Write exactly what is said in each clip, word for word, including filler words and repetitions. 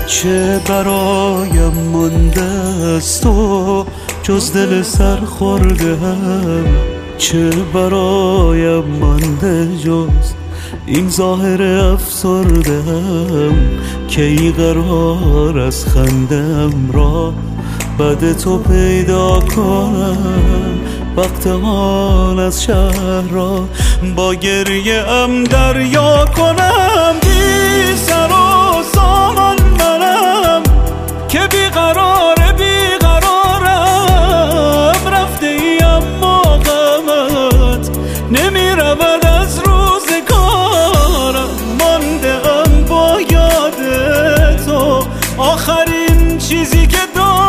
چه برایم مانده از تو جز دل سرخورده هم، چه برایم مانده جز این ظاهر افسرده هم، که ای قرار از خندم را بعد تو پیدا کنم، وقت آن از شهر را با گریه ام دریا کنم. بی سر و سامان منم که بیقرار بیقرارم، رفته ای اما غمت نمی رود از روزگارم، مانده ام با یاد تو آخرین چیزی که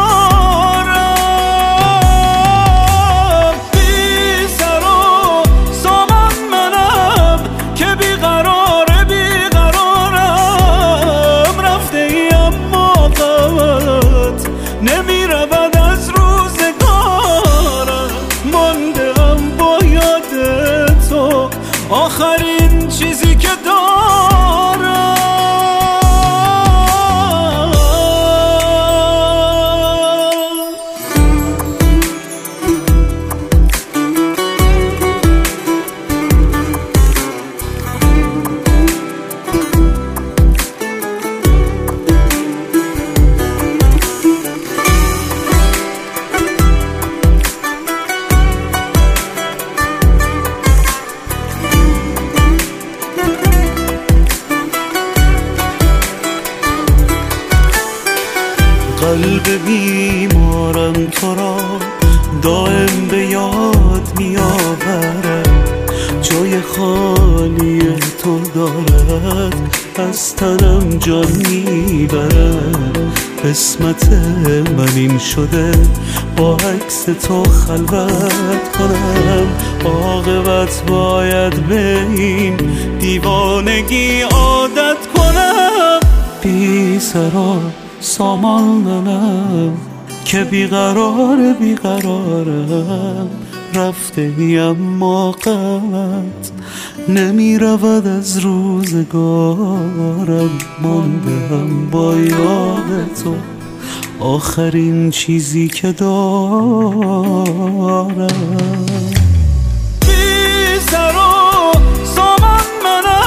نمی رود از روزگارم، مانده ام با یاد تو آخرین چیزی که دارم. قلب بیمارم تو را دائم به یاد می آورد، جای خالی تو دارد از تنم جان می برد. قسمت من این شده با عکس تو خلوت کنم، عاقبت باید به این دیوانگی عادت کنم. بی سر سامان منم که بیقرار بیقرارم، رفته ای اما غمت نمی رود از روزگارم، مانده ام با یاد تو آخرین چیزی که دارم. بی سر و سامان منم